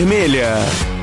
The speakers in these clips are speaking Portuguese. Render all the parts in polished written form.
Vermelha.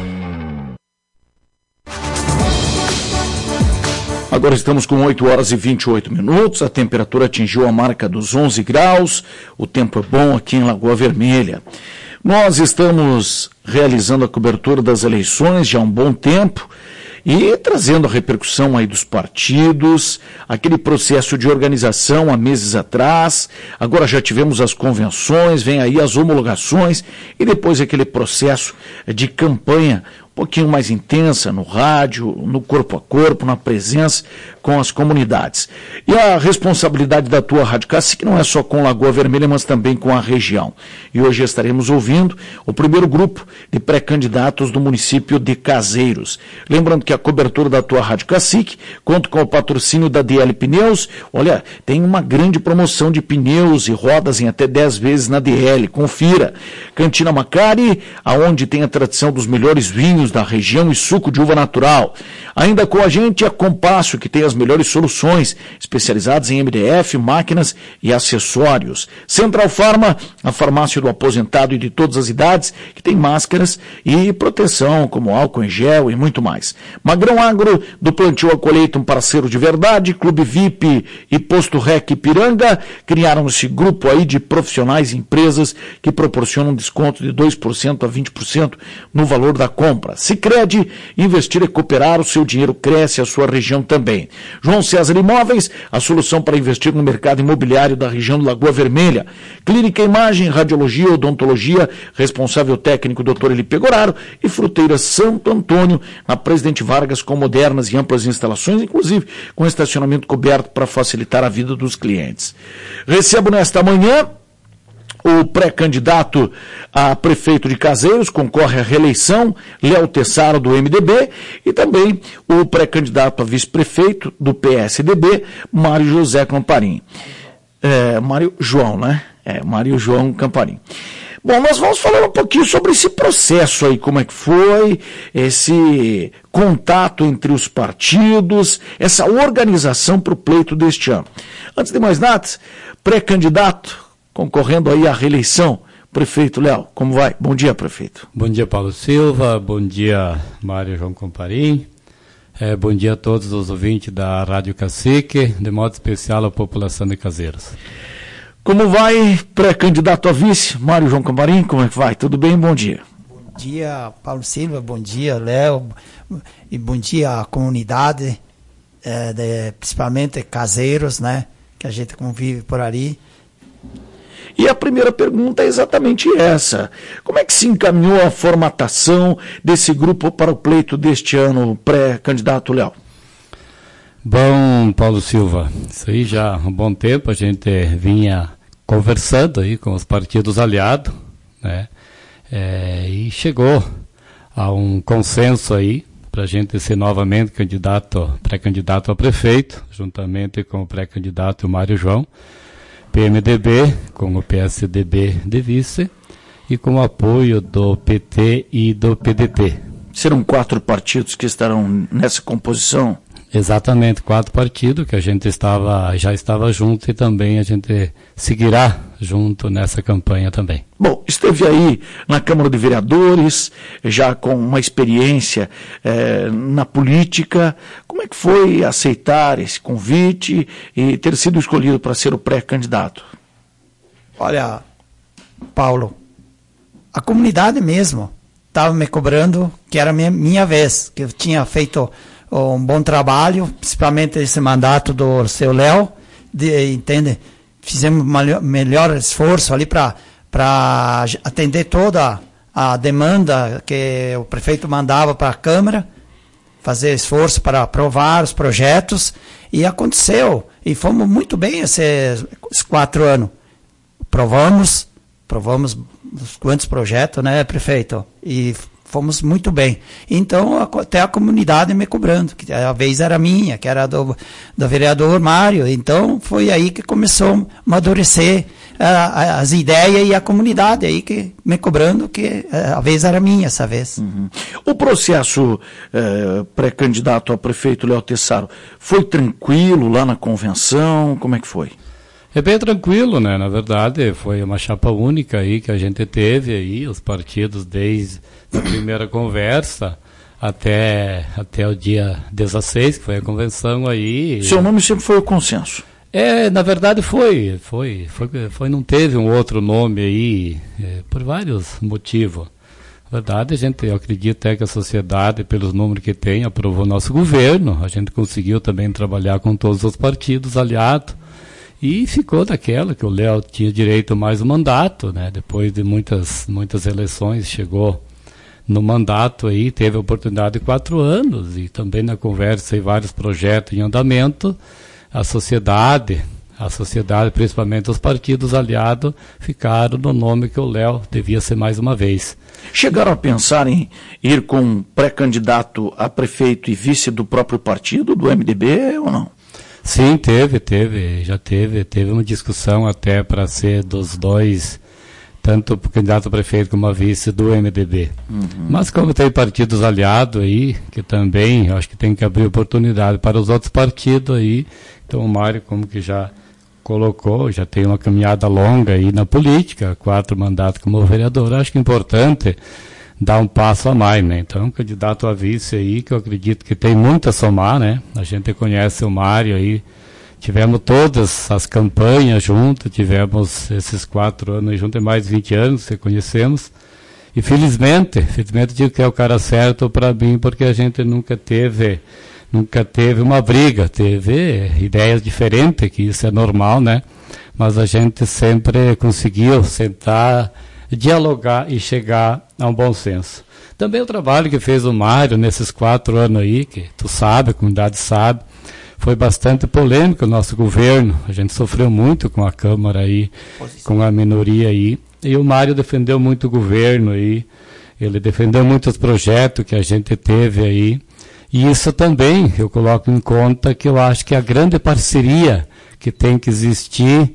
Agora estamos com 8 horas e 28 minutos, a temperatura atingiu a marca dos 11 graus, o tempo é bom aqui em Lagoa Vermelha. Nós estamos realizando a cobertura das eleições já há um bom tempo e trazendo a repercussão aí dos partidos, aquele processo de organização há meses atrás, agora já tivemos as convenções, vem aí as homologações e depois aquele processo de campanha um pouquinho mais intensa no rádio, no corpo a corpo, na presença com as comunidades. E a responsabilidade da tua Rádio Cacique não é só com Lagoa Vermelha, mas também com a região. E hoje estaremos ouvindo o primeiro grupo de pré-candidatos do município de Caseiros. Lembrando que a cobertura da tua Rádio Cacique conta com o patrocínio da DL Pneus. Olha, tem uma grande promoção de pneus e rodas em até 10 vezes na DL. Confira. Cantina Macari, aonde tem a tradição dos melhores vinhos da região e suco de uva natural. Ainda com a gente a Compasso, que tem as melhores soluções, especializadas em MDF, máquinas e acessórios. Central Farma, a farmácia do aposentado e de todas as idades, que tem máscaras e proteção, como álcool em gel e muito mais. Magrão Agro, do plantio à colheita, um parceiro de verdade. Clube VIP e Posto Rec Ipiranga criaram esse grupo aí de profissionais e empresas que proporcionam desconto de 2% a 20% no valor da compra. Sicredi, investir é cooperar, o seu dinheiro cresce, a sua região também. João César Imóveis, a solução para investir no mercado imobiliário da região do Lagoa Vermelha. Clínica Imagem, Radiologia, Odontologia, responsável técnico Dr. Eli Pegoraro, e Fruteira Santo Antônio, na Presidente Vargas, com modernas e amplas instalações, inclusive com estacionamento coberto para facilitar a vida dos clientes. Recebo nesta manhã o pré-candidato a prefeito de Caseiros, concorre à reeleição, Léo Tessaro, do MDB, e também o pré-candidato a vice-prefeito do PSDB, Mário José Camparim. Mário João, né? Mário João Camparim. Bom, nós vamos falar um pouquinho sobre esse processo aí, como é que foi, esse contato entre os partidos, essa organização para o pleito deste ano. Antes de mais nada, pré-candidato, concorrendo aí à reeleição, prefeito Léo, como vai? Bom dia, prefeito. Bom dia, Paulo Silva, bom dia, Mário João Camparim, bom dia a todos os ouvintes da Rádio Cacique, de modo especial à população de Caseiros. Como vai, pré-candidato a vice, Mário João Camparim, como é que vai? Tudo bem? Bom dia. Bom dia, Paulo Silva, bom dia, Léo, e bom dia à comunidade, principalmente Caseiros, né, que a gente convive por ali. E a primeira pergunta é exatamente essa. Como é que se encaminhou a formatação desse grupo para o pleito deste ano, pré-candidato Léo? Bom, Paulo Silva, isso aí já há um bom tempo a gente vinha conversando aí com os partidos aliados, né? E chegou a um consenso aí para a gente ser novamente pré-candidato a prefeito, juntamente com o pré-candidato Mário João, PMDB, com o PSDB de vice e com o apoio do PT e do PDT. Serão 4 partidos que estarão nessa composição? Exatamente, 4 partidos que a gente já estava junto e também a gente seguirá junto nessa campanha também. Bom, esteve aí na Câmara de Vereadores, já com uma experiência na política. Como é que foi aceitar esse convite e ter sido escolhido para ser o pré-candidato? Olha, Paulo, a comunidade mesmo estava me cobrando que era minha vez, que eu tinha feito um bom trabalho, principalmente esse mandato do seu Léo, entende? Fizemos melhor esforço ali para atender toda a demanda que o prefeito mandava para a Câmara, fazer esforço para aprovar os projetos, e aconteceu, e fomos muito bem esses 4 anos. Provamos quantos projetos, né, prefeito? E fomos muito bem. Então, até a comunidade me cobrando, que a vez era minha, que era do vereador Mário. Então, foi aí que começou a amadurecer as ideias, e a comunidade aí que me cobrando, que a vez era minha essa vez. Uhum. O processo pré-candidato a prefeito Léo Tessaro foi tranquilo lá na convenção? Como é que foi? É bem tranquilo, né? Na verdade, foi uma chapa única aí que a gente teve aí, os partidos desde a primeira conversa até o dia 16, que foi a convenção aí. Seu nome sempre foi o consenso. Na verdade foi, não teve um outro nome aí, por vários motivos. Na verdade, eu acredito que a sociedade, pelos números que tem, aprovou nosso governo, a gente conseguiu também trabalhar com todos os partidos aliados, e ficou daquela que o Léo tinha direito a mais um mandato, né? Depois de muitas eleições, chegou no mandato aí, teve a oportunidade de 4 anos, e também na conversa e vários projetos em andamento, a sociedade, principalmente os partidos aliados, ficaram no nome que o Léo devia ser mais uma vez. Chegaram a pensar em ir com um pré-candidato a prefeito e vice do próprio partido, do MDB, ou não? Sim, já teve uma discussão até para ser dos dois, tanto o candidato a prefeito como a vice do MDB. Mas como tem partidos aliados aí, que também acho que tem que abrir oportunidade para os outros partidos aí, então o Mário, como que já colocou, já tem uma caminhada longa aí na política, 4 mandatos como vereador, acho que é importante dar um passo a mais, né? Então, candidato a vice aí, que eu acredito que tem muito a somar, né? A gente conhece o Mário aí, tivemos todas as campanhas juntos, tivemos esses 4 anos juntos, mais de 20 anos, que conhecemos, e felizmente digo que é o cara certo para mim, porque a gente nunca teve uma briga, teve ideias diferentes, que isso é normal, né? Mas a gente sempre conseguiu sentar, dialogar e chegar a um bom senso. Também o trabalho que fez o Mário nesses 4 anos aí, que tu sabe, a comunidade sabe, foi bastante polêmico o nosso governo. A gente sofreu muito com a Câmara aí, com a minoria aí, e o Mário defendeu muito o governo aí, ele defendeu muitos projetos que a gente teve aí, e isso também eu coloco em conta, que eu acho que a grande parceria que tem que existir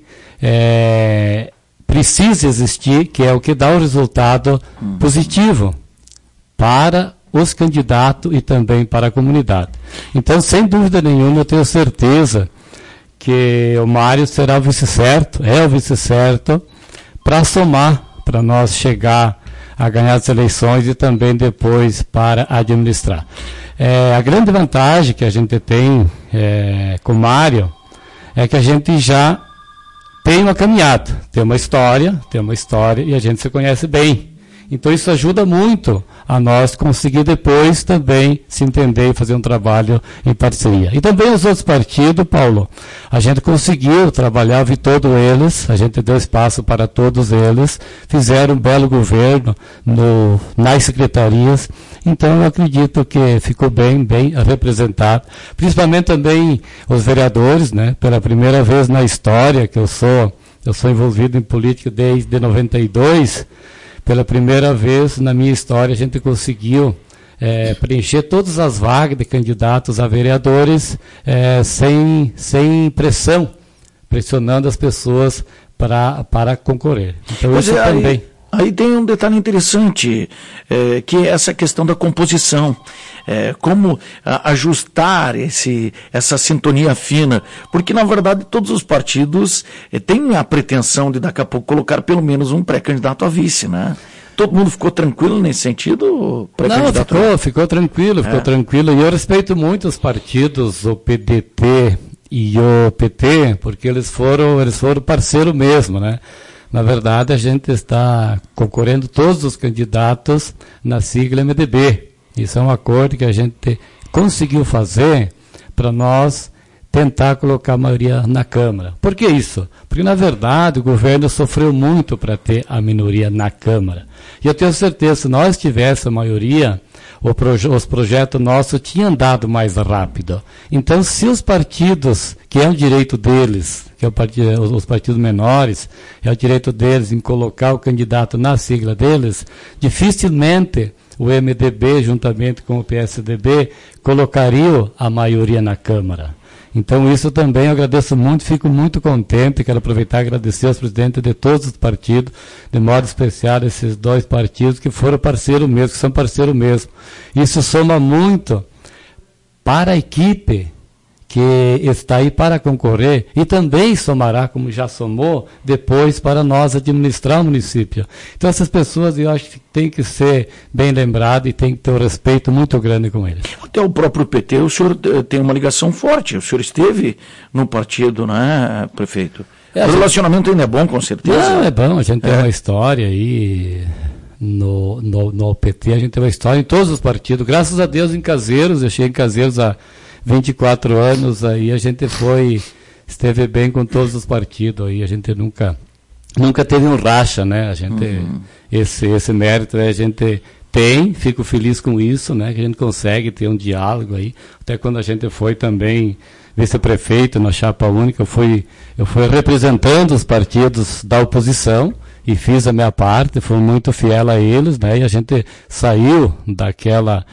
precisa existir, que é o que dá o resultado positivo para os candidatos e também para a comunidade. Então, sem dúvida nenhuma, eu tenho certeza que o Mário será o vice-certo, é o vice-certo, para somar, para nós chegar a ganhar as eleições e também depois para administrar. A grande vantagem que a gente tem com o Mário é que a gente já tem uma caminhada, tem uma história e a gente se conhece bem. Então isso ajuda muito a nós conseguir depois também se entender e fazer um trabalho em parceria. E também os outros partidos, Paulo, a gente conseguiu trabalhar, vi todos eles, a gente deu espaço para todos eles, fizeram um belo governo nas secretarias. Então eu acredito que ficou bem representado, principalmente também os vereadores, né? Pela primeira vez na história que eu sou envolvido em política desde 92, pela primeira vez na minha história a gente conseguiu preencher todas as vagas de candidatos a vereadores sem pressão, pressionando as pessoas para concorrer. Então isso também. Aí tem um detalhe interessante, que é essa questão da composição. Como ajustar essa sintonia fina, porque na verdade todos os partidos têm a pretensão de daqui a pouco colocar pelo menos um pré-candidato a vice, né? Todo mundo ficou tranquilo nesse sentido? Não, ficou tranquilo. E eu respeito muito os partidos, o PDT e o PT, porque eles foram parceiro mesmo, né? Na verdade, a gente está concorrendo todos os candidatos na sigla MDB. Isso é um acordo que a gente conseguiu fazer para nós tentar colocar a maioria na Câmara. Por que isso? Porque, na verdade, o governo sofreu muito para ter a minoria na Câmara. E eu tenho certeza, se nós tivéssemos a maioria, os projetos nossos tinham andado mais rápido. Então, se os partidos, que é o direito deles, que é os partidos menores, é o direito deles em colocar o candidato na sigla deles, dificilmente o MDB, juntamente com o PSDB, colocariam a maioria na Câmara. Então, isso também eu agradeço muito, fico muito contente, quero aproveitar e agradecer aos presidentes de todos os partidos, de modo especial esses 2 partidos que foram parceiro mesmo, que são parceiro mesmo. Isso soma muito para a equipe que está aí para concorrer e também somará, como já somou, depois para nós administrar o município. Então essas pessoas, eu acho que tem que ser bem lembrado e tem que ter um respeito muito grande com eles. Até o próprio PT, o senhor tem uma ligação forte, o senhor esteve no partido, né, prefeito? O relacionamento ainda é bom, com certeza? Não, é bom, a gente tem uma história aí, no PT a gente tem uma história em todos os partidos, graças a Deus em Caseiros, eu cheguei em Caseiros há 24 anos, aí a gente esteve bem com todos os partidos, aí a gente nunca teve um racha, né, a gente, esse mérito a gente tem, fico feliz com isso, né, que a gente consegue ter um diálogo aí, até quando a gente foi também vice-prefeito na chapa única, eu fui representando os partidos da oposição e fiz a minha parte, fui muito fiel a eles, né, e a gente saiu daquela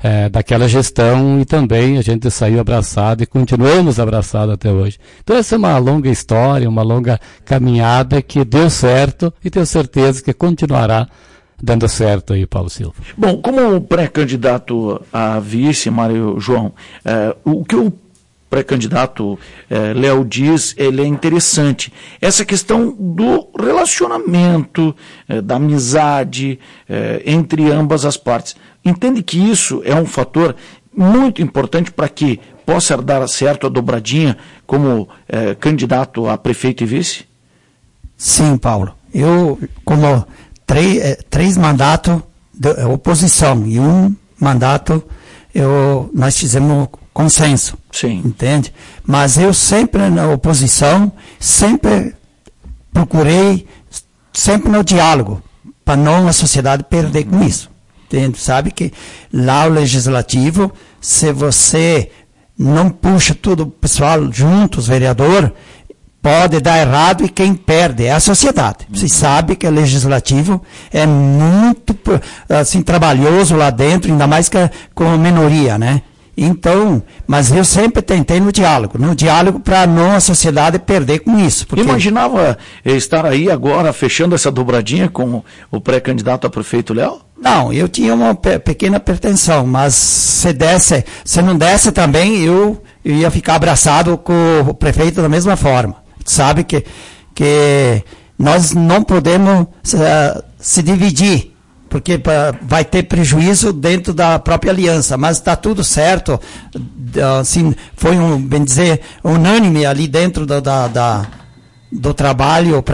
gestão e também a gente saiu abraçado e continuamos abraçados até hoje. Então essa é uma longa história, uma longa caminhada que deu certo e tenho certeza que continuará dando certo aí, Paulo Silva. Bom, como pré-candidato a vice, Mário João, o que o pré-candidato Léo diz, ele é interessante. Essa questão do relacionamento, da amizade entre ambas as partes. Entende que isso é um fator muito importante para que possa dar certo a dobradinha como candidato a prefeito e vice? Sim, Paulo. Eu, como três mandatos de oposição e um mandato, nós fizemos consenso. Sim. Entende? Mas eu sempre na oposição, sempre procurei, sempre no diálogo, para não a sociedade perder com isso. Entende? Sabe que lá o legislativo, se você não puxa tudo o pessoal junto, os vereadores, pode dar errado e quem perde é a sociedade. Você sabe que o legislativo é muito assim, trabalhoso lá dentro, ainda mais que com a minoria, né? Então, mas eu sempre tentei no diálogo para não a sociedade perder com isso. Porque... Imaginava estar aí agora fechando essa dobradinha com o pré-candidato a prefeito Léo? Não, eu tinha uma pequena pretensão, mas se não desse também, eu ia ficar abraçado com o prefeito da mesma forma. Sabe que nós não podemos se dividir, porque vai ter prejuízo dentro da própria aliança, mas está tudo certo, assim, foi bem dizer, unânime ali dentro do trabalho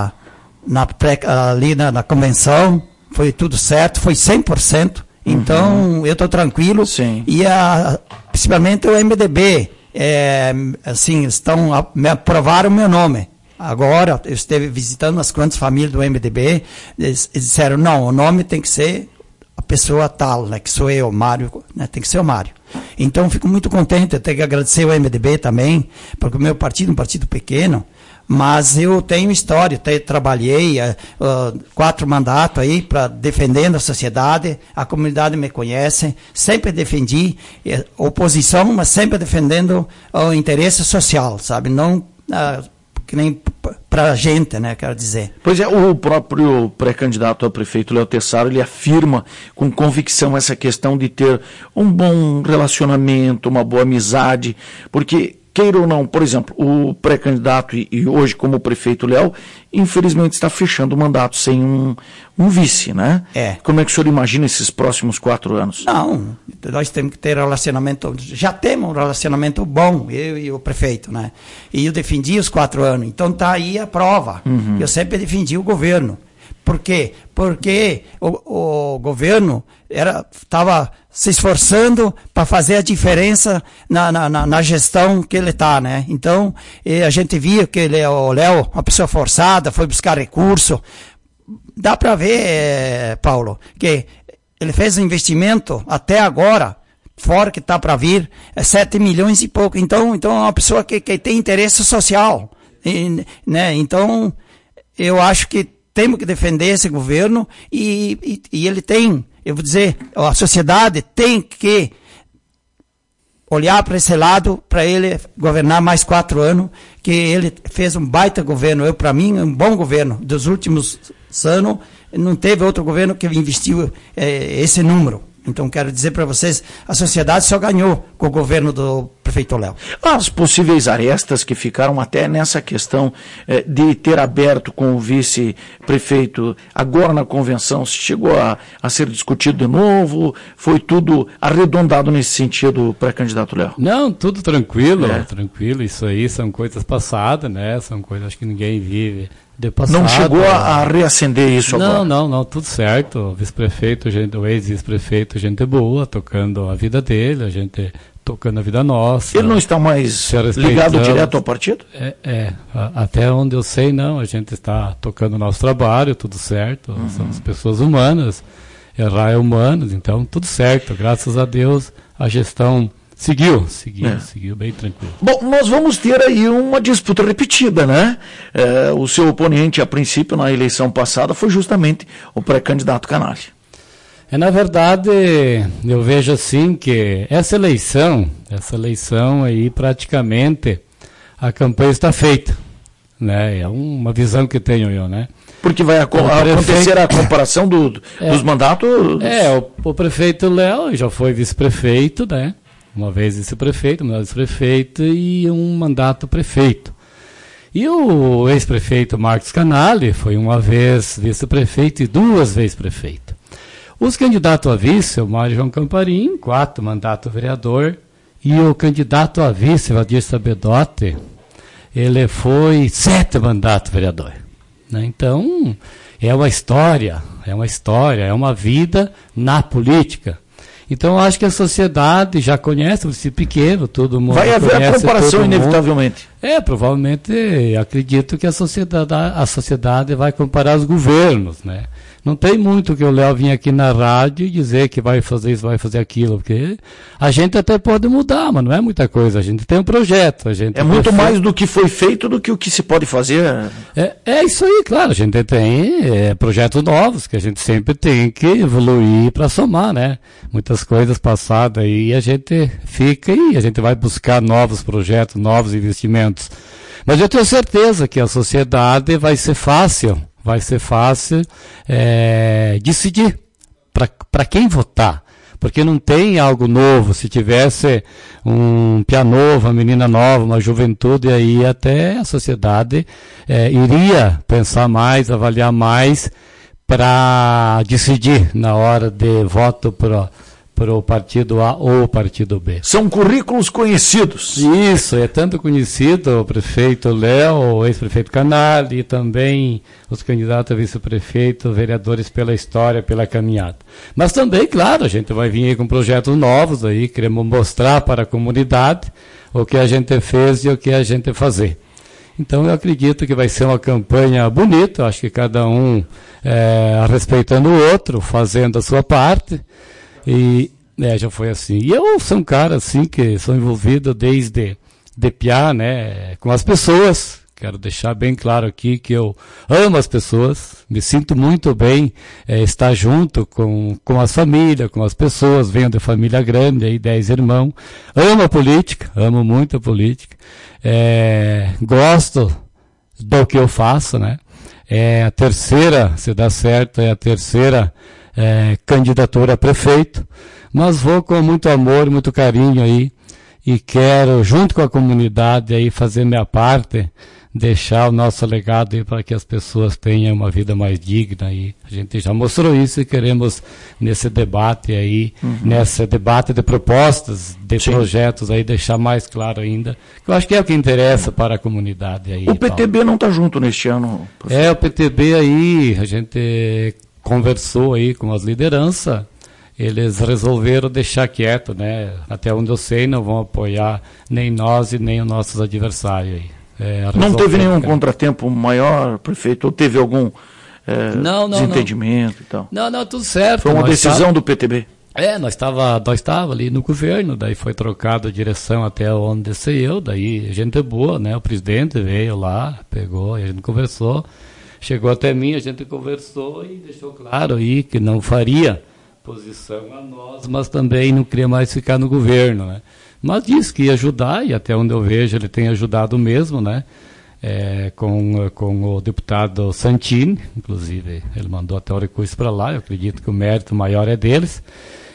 ali na convenção, foi tudo certo, foi 100%, então eu estou tranquilo. Sim. E principalmente o MDB, assim, me aprovaram o meu nome. Agora, eu estive visitando as quantas famílias do MDB, eles disseram, não, o nome tem que ser a pessoa tal, né, que sou eu, Mário, né, tem que ser o Mário. Então, fico muito contente, eu tenho que agradecer o MDB também, porque o meu partido é um partido pequeno, mas eu tenho história, trabalhei 4 mandatos aí, defendendo a sociedade, a comunidade me conhece, sempre defendi oposição, mas sempre defendendo o interesse social, sabe, não... que nem para a gente, né, quero dizer. Pois é, o próprio pré-candidato a prefeito Léo Tessaro, ele afirma com convicção essa questão de ter um bom relacionamento, uma boa amizade, porque, queira ou não, por exemplo, o pré-candidato e hoje como prefeito Léo, infelizmente está fechando o mandato sem um vice, né? Como é que o senhor imagina esses próximos 4 anos? Não, nós temos que ter relacionamento, já temos um relacionamento bom, eu e o prefeito, né? E eu defendi os 4 anos, então está aí a prova. Eu sempre defendi o governo. Por quê? Porque o governo estava se esforçando para fazer a diferença na gestão que ele está, né? Então, a gente via que o Léo, uma pessoa forçada, foi buscar recurso. Dá para ver, Paulo, que ele fez um investimento até agora, fora que está para vir, 7 milhões e pouco. Então é uma pessoa que tem interesse social, né? Então, eu acho que temos que defender esse governo e ele tem, eu vou dizer, a sociedade tem que olhar para esse lado, para ele governar mais 4 anos, que ele fez um baita governo. Para mim, um bom governo. Dos últimos anos, não teve outro governo que investiu esse número. Então, quero dizer para vocês, a sociedade só ganhou com o governo do prefeito Léo. As possíveis arestas que ficaram até nessa questão de ter aberto com o vice-prefeito agora na convenção, chegou a ser discutido de novo? Foi tudo arredondado nesse sentido, pré-candidato Léo? Não, tudo tranquilo, tranquilo. Isso aí são coisas passadas, né? São coisas que ninguém vive. Não chegou a reacender isso agora? Não, tudo certo. O vice-prefeito, o ex-vice-prefeito, gente boa, tocando a vida dele, a gente tocando a vida nossa. Ele não está mais ligado direto ao partido? Até onde eu sei, não. A gente está tocando o nosso trabalho, tudo certo. Somos pessoas humanas, errar é humano, então tudo certo. Graças a Deus, a gestão seguiu bem tranquilo. Bom, nós vamos ter aí uma disputa repetida, né? O seu oponente, a princípio, na eleição passada, foi justamente o pré-candidato Canali. Na verdade, eu vejo assim que essa eleição aí praticamente a campanha está feita, né? É uma visão que tenho eu, né? Porque vai acontecer a comparação dos mandatos? O prefeito Léo já foi vice-prefeito, né? Uma vez vice-prefeito, uma vez vice-prefeito e um mandato prefeito. E o ex-prefeito Marcos Canali foi uma vez vice-prefeito e 2 vezes prefeito. Os candidatos a vice, o Mário João Camparim, 4 mandatos vereador, e o candidato a vice, Valdir Sabedotti, ele foi 7 mandatos vereador. Né? Então, é uma história, é uma vida na política. Então, eu acho que a sociedade já conhece o município pequeno, todo mundo vai haver a comparação, inevitavelmente. Provavelmente, acredito que a sociedade vai comparar os governos, né? Não tem muito que o Léo vir aqui na rádio e dizer que vai fazer isso, vai fazer aquilo, porque a gente até pode mudar, mas não é muita coisa. A gente tem um projeto. É muito mais do que foi feito do que o que se pode fazer. É isso aí, claro. A gente tem projetos novos que a gente sempre tem que evoluir para somar, né? Muitas coisas passadas aí a gente fica e a gente vai buscar novos projetos, novos investimentos. Mas eu tenho certeza que a sociedade vai ser fácil decidir para quem votar, porque não tem algo novo. Se tivesse um piá novo, uma menina nova, uma juventude, aí até a sociedade iria pensar mais, avaliar mais para decidir na hora de voto para o partido A ou o partido B. São currículos conhecidos. Isso, é tanto conhecido o prefeito Léo, o ex-prefeito Canali e também os candidatos a vice-prefeito, vereadores pela história, pela caminhada. Mas também, claro, a gente vai vir aí com projetos novos aí, queremos mostrar para a comunidade o que a gente fez e o que a gente vai fazer. Então eu acredito que vai ser uma campanha bonita, acho que cada um respeitando o outro, fazendo a sua parte. E já foi assim. E eu sou um cara assim que sou envolvido desde piá, né, com as pessoas. Quero deixar bem claro aqui que eu amo as pessoas, me sinto muito bem estar junto com as famílias, com as pessoas. Venho de família grande, aí 10 irmãos. Amo a política, amo muito a política. Gosto do que eu faço, né? É a terceira, se dá certo, é a terceira candidatura a prefeito, mas vou com muito amor, muito carinho aí e quero, junto com a comunidade aí, fazer minha parte, deixar o nosso legado aí para que as pessoas tenham uma vida mais digna aí. A gente já mostrou isso e queremos nesse debate aí, nesse debate de propostas, de projetos aí, deixar mais claro ainda, que eu acho que é o que interessa para a comunidade aí. O PTB Paulo não está junto neste ano, professor? O PTB aí, a gente conversou aí com as lideranças, eles resolveram deixar quieto, né? Até onde eu sei, não vão apoiar nem nós e nem os nossos adversários aí. Não teve nenhum contratempo maior, prefeito? Ou teve algum desentendimento e tal? Não, tudo certo. Foi uma decisão do PTB? Nós estava ali no governo, daí foi trocado a direção até onde desci eu, daí gente boa, né? O presidente veio lá, pegou, e a gente conversou. Chegou até mim, a gente conversou e deixou claro aí que não faria posição a nós, mas também não queria mais ficar no governo, né? Mas disse que ia ajudar, e até onde eu vejo ele tem ajudado mesmo, né? Com o deputado Santini, inclusive ele mandou até o recurso para lá, eu acredito que o mérito maior é deles.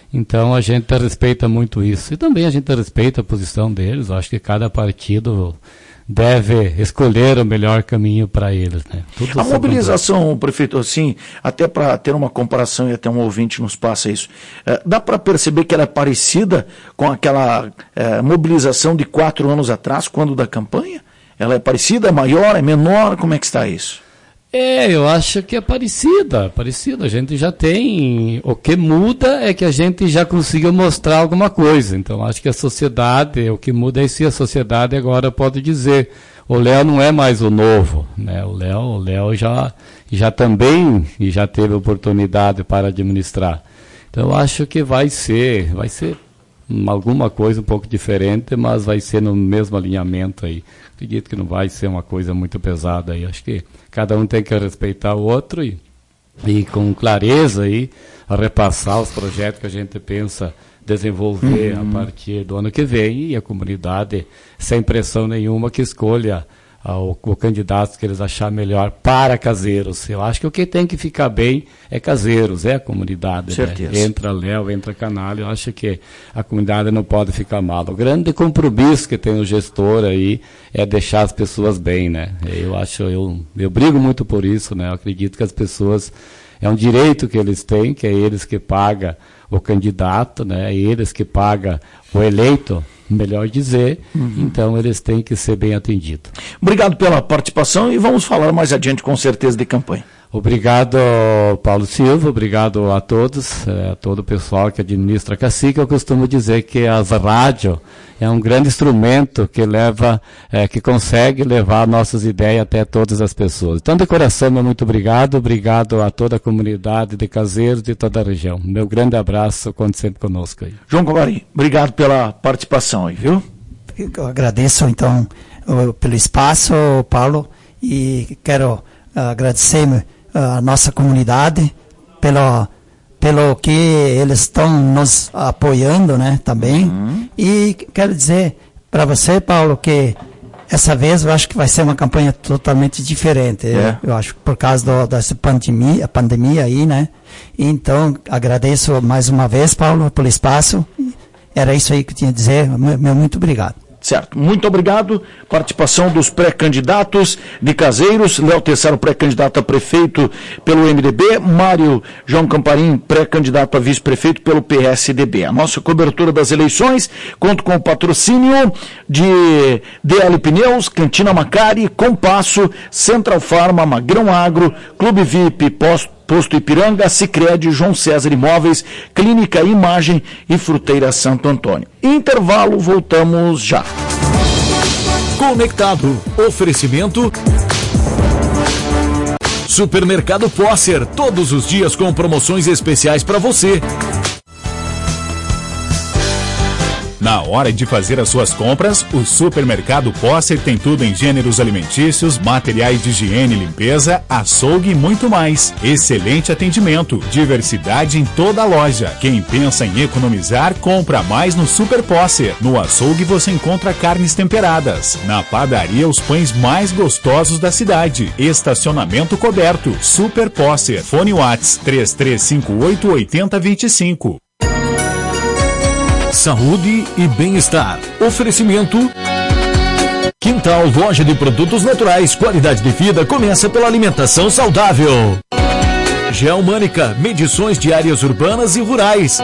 Então a gente respeita muito isso. E também a gente respeita a posição deles. Eu acho que cada partido deve escolher o melhor caminho para eles, né? A mobilização, prefeito, assim, até para ter uma comparação, e até um ouvinte nos passa isso, dá para perceber que ela é parecida com aquela mobilização de 4 anos atrás, quando da campanha? Ela é parecida, é maior, é menor? Como é que está isso? Eu acho que é parecida. A gente já tem. O que muda é que a gente já conseguiu mostrar alguma coisa. Então, acho que a sociedade, o que muda é se a sociedade agora pode dizer: o Léo não é mais o novo, né? O Léo já também já teve oportunidade para administrar. Então, acho que vai ser alguma coisa um pouco diferente, mas vai ser no mesmo alinhamento aí. Acredito que não vai ser uma coisa muito pesada aí. Acho que cada um tem que respeitar o outro e com clareza aí repassar os projetos que a gente pensa desenvolver a partir do ano que vem, e a comunidade, sem pressão nenhuma, que escolha o candidato que eles acharem melhor para Caseiros. Eu acho que o que tem que ficar bem é Caseiros, é a comunidade. Certeza. Né? Entra Léo, entra Canalha, eu acho que a comunidade não pode ficar mal. O grande compromisso que tem o gestor aí é deixar as pessoas bem, né? Eu brigo muito por isso, né? Eu acredito que as pessoas, é um direito que eles têm, que é eles que pagam o candidato, né? É eles que pagam o eleito, melhor dizer, então eles têm que ser bem atendidos. Obrigado pela participação e vamos falar mais adiante com certeza de campanha. Obrigado, Paulo Silva, obrigado a todos, a todo o pessoal que administra a Cacique. Eu costumo dizer que as rádios é um grande instrumento que que consegue levar nossas ideias até todas as pessoas. Então, de coração, muito obrigado a toda a comunidade de Caseiros de toda a região. Meu grande abraço, conte sempre conosco aí. João Covari, obrigado pela participação aí, viu? Eu agradeço, então, pelo espaço, Paulo, e quero agradecer a nossa comunidade pelo que eles estão nos apoiando, né, também. E quero dizer para você, Paulo, que essa vez eu acho que vai ser uma campanha totalmente diferente. Eu acho que por causa dessa pandemia aí, né. Então, agradeço mais uma vez, Paulo, pelo espaço. Era isso aí que eu tinha a dizer. Muito obrigado. Certo, muito obrigado. Participação dos pré-candidatos de Caseiros, Léo Tessaro, pré-candidato a prefeito pelo MDB, Mário João Camparim, pré-candidato a vice-prefeito pelo PSDB. A nossa cobertura das eleições conta com o patrocínio de DL Pneus, Cantina Macari, Compasso, Central Farma, Magrão Agro, Clube VIP, Posto Ipiranga, Sicredi, João César Imóveis, Clínica Imagem e Fruteira Santo Antônio. Intervalo, voltamos já. Conectado. Oferecimento Supermercado Posser, todos os dias com promoções especiais para você. Na hora de fazer as suas compras, o Supermercado Posser tem tudo em gêneros alimentícios, materiais de higiene e limpeza, açougue e muito mais. Excelente atendimento, diversidade em toda a loja. Quem pensa em economizar, compra mais no Super Posser. No açougue você encontra carnes temperadas. Na padaria, os pães mais gostosos da cidade. Estacionamento coberto. Super Posser. Fone Whats 3358 8025. Saúde e bem-estar. Oferecimento Quintal, loja de produtos naturais. Qualidade de vida começa pela alimentação saudável. Geomânica, medições de áreas urbanas e rurais.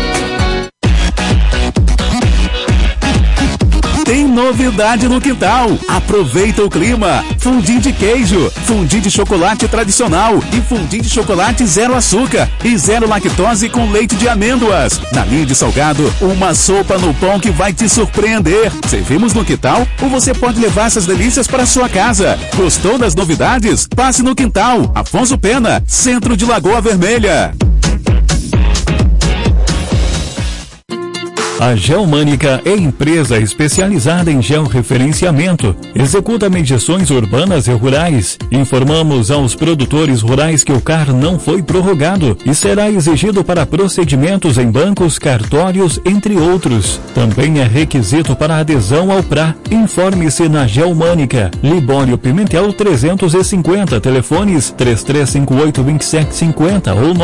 Tem novidade no Quintal. Aproveita o clima. Fundim de queijo, fundim de chocolate tradicional e fundim de chocolate zero açúcar e zero lactose com leite de amêndoas. Na linha de salgado, uma sopa no pão que vai te surpreender. Servimos no Quintal ou você pode levar essas delícias para sua casa. Gostou das novidades? Passe no Quintal. Afonso Pena, centro de Lagoa Vermelha. A Geomânica é empresa especializada em georreferenciamento. Executa medições urbanas e rurais. Informamos aos produtores rurais que o CAR não foi prorrogado e será exigido para procedimentos em bancos, cartórios, entre outros. Também é requisito para adesão ao PRA. Informe-se na Geomânica. Libório Pimentel 350, telefones 3358-2750 ou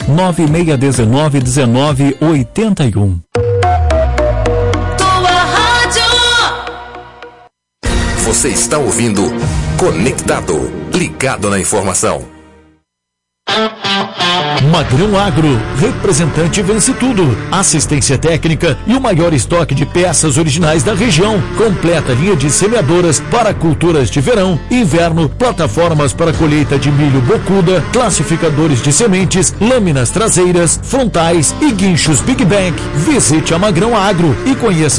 99619-1981. Você está ouvindo Conectado, ligado na informação. Magrão Agro, representante Vence Tudo, assistência técnica e o maior estoque de peças originais da região. Completa linha de semeadoras para culturas de verão e inverno, plataformas para colheita de milho bocuda, classificadores de sementes, lâminas traseiras, frontais e guinchos Big Bang. Visite a Magrão Agro e conheça